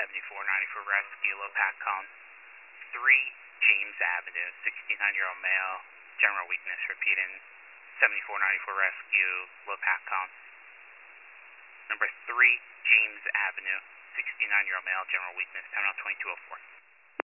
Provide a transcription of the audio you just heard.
7490 for rescue, low PATCOM. 3 James Avenue, 69-year-old male, general weakness, repeating 7490 for rescue, low PATCOM. Number 3 James Avenue, 69-year-old male, general weakness, 10 on 2204.